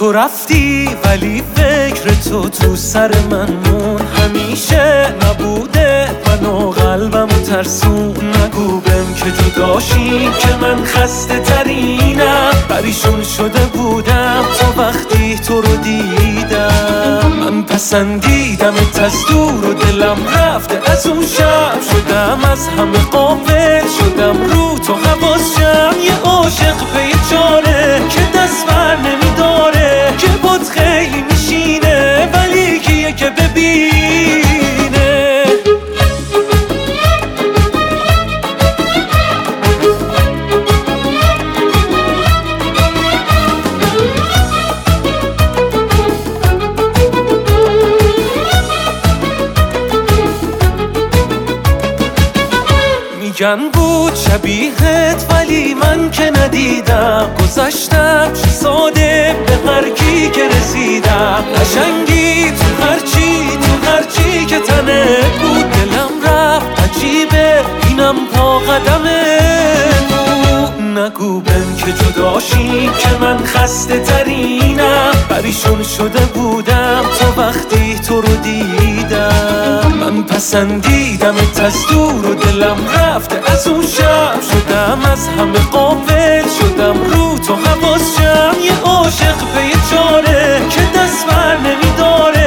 تو رفتی ولی فکر تو سر من مون، همیشه نبوده منو قلبمو ترسون. نگو بهم که جداشیم که من خسته ترینم، پریشون شده بودم تا وقتی تو رو دیدم. من پسندیدمت از دور و دلم رفته از اون شب، شدم از همه غافل، شدم رو تو حواسم. یه عاشق پی چاره که دست بر نمیداره، که باد خیلی میشینه ولی کیه که ببینه. میگن بود شبیهت ولی من که ندیدم، گذشتم چه ساده به هر کی که رسیدم. قشنگی تو هرچی که تنه بود، دلم رفت عجیبه اینم پا قدمه بود. نگو بهم که جداشیم که من خسته ترینم، پریشون شده بودم تا وقتی تو رو دیدم. من پسندیدمت از دور و دلم رفته از اون شب، شدم از همه غافل، شدم رو تو حواسم. یه عاشق پی چاره که دست بر نمیداره،